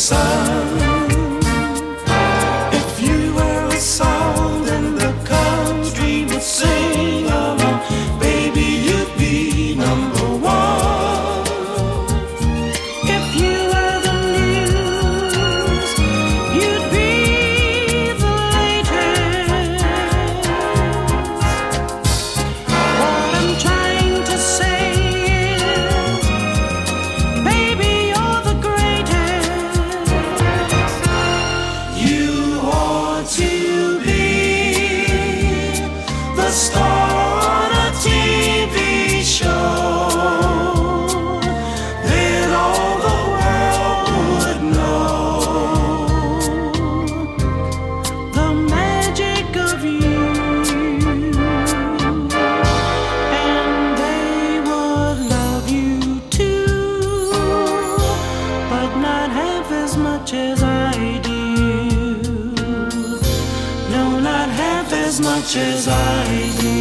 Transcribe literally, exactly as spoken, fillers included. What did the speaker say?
sun. If you were a song, then the country would sing along. Baby, you'd be number one. If you were the news, you'd be the latest. What I'm trying to say is, baby, you're the greatest. You ought to be the star on a T V show. Then all the world would know the magic of you, and they would love you too, but not half as much as I do. No, not half as much as I do.